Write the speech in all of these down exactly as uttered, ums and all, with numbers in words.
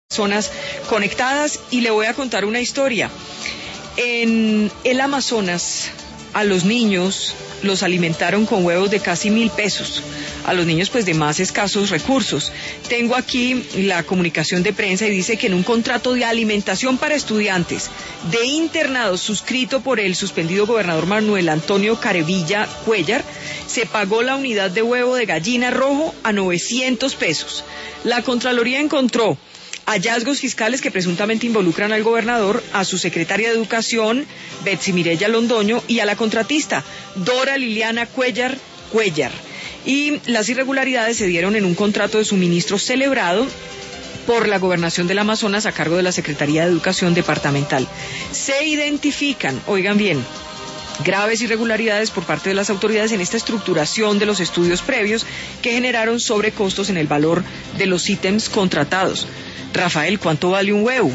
Zonas conectadas y le voy a contar una historia. En el Amazonas a los niños los alimentaron con huevos de casi mil pesos, a los niños pues de más escasos recursos. Tengo aquí la comunicación de prensa y dice que en un contrato de alimentación para estudiantes de internados suscrito por el suspendido gobernador Manuel Antonio Carevilla Cuéllar, se pagó la unidad de huevo de gallina rojo a novecientos pesos. La Contraloría encontró hallazgos fiscales que presuntamente involucran al gobernador, a su secretaria de Educación, Betsy Mireya Londoño, y a la contratista, Dora Liliana Cuéllar Cuéllar. Y las irregularidades se dieron en un contrato de suministro celebrado por la Gobernación del Amazonas a cargo de la Secretaría de Educación Departamental. Se identifican, oigan bien, graves irregularidades por parte de las autoridades en esta estructuración de los estudios previos que generaron sobrecostos en el valor de los ítems contratados. Rafael, ¿cuánto vale un huevo?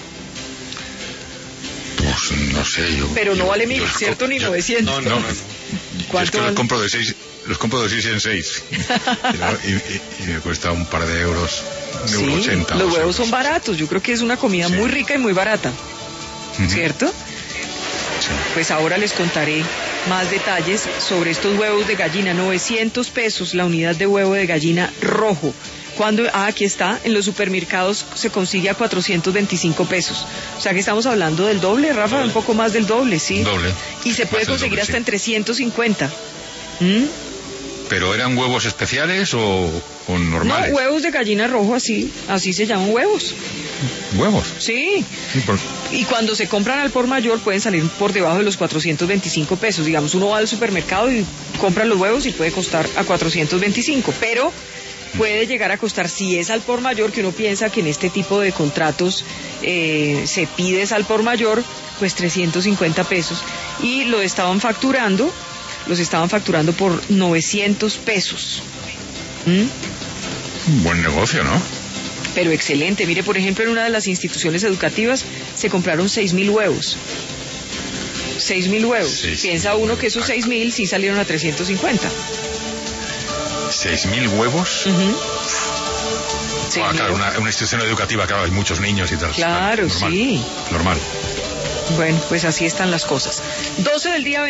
Pues no sé, yo... Pero no yo, vale mil, ¿cierto? Ni yo, novecientos. No, no, no. Yo es que los compro de seis, los compro de seis en seis. y, y, y me cuesta un par de euros, de sí, euro ochenta. Los huevos euros. Son baratos, yo creo que es una comida sí. muy rica y muy barata, uh-huh. ¿cierto? Sí. Pues ahora les contaré más detalles sobre estos huevos de gallina, novecientos pesos la unidad de huevo de gallina rojo. Cuando, ah, aquí está, en los supermercados se consigue a cuatrocientos veinticinco pesos. O sea que estamos hablando del doble, Rafa, doble. Un poco más del doble, ¿sí? Doble. Y se puede conseguir doble, hasta sí. en trescientos cincuenta. ¿Mm? ¿Pero eran huevos especiales o, o normales? No, huevos de gallina rojo, así, así se llaman huevos. ¿Huevos? Sí. sí por... Y cuando se compran al por mayor pueden salir por debajo de los cuatrocientos veinticinco pesos. Digamos, uno va al supermercado y compra los huevos y puede costar a cuatrocientos veinticinco, pero puede llegar a costar, si es al por mayor, que uno piensa que en este tipo de contratos eh, se pide al por mayor, pues trescientos cincuenta pesos. Y lo estaban facturando, los estaban facturando por novecientos pesos. ¿Mm? Buen negocio, ¿no? Pero excelente. Mire, por ejemplo, en una de las instituciones educativas se compraron seis mil huevos. seis mil huevos. Sí, Piensa uno que esos seis mil sí salieron a trescientos cincuenta. ¿Seis mil huevos? Uh-huh. Ah, claro, una, una institución educativa, claro, hay muchos niños y tal. Claro, normal, sí. Normal. Bueno, pues así están las cosas. doce del día.